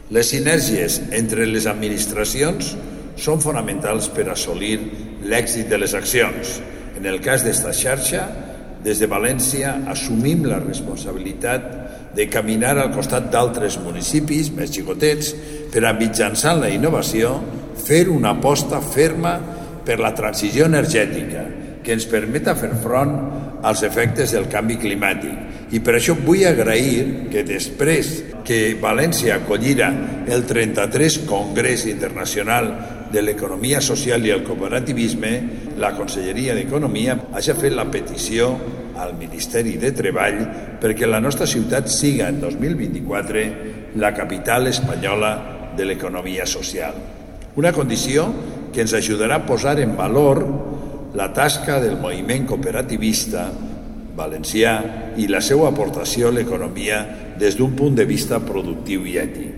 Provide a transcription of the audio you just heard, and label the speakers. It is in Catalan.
Speaker 1: Les sinergies entre les administracions són fonamentals per assolir l'èxit de les accions. En el cas d'esta xarxa, des de València assumim la responsabilitat de caminar al costat d'altres municipis més xicotets per a, mitjançant la innovació, fer una aposta ferma per la transició energètica que ens permeta fer front als efectes del canvi climàtic. I per això vull agrair que després que València acollirà el 33 Congrés Internacional de l'Economia Social i el Cooperativisme, la Conselleria d'Economia hagi fet la petició al Ministeri de Treball perquè la nostra ciutat siga en 2024 la capital espanyola de l'economia social. Una condició que ens ajudarà a posar en valor la tasca del moviment cooperativista valencià i la seva aportació a l'economia des d'un punt de vista productiu i ètic.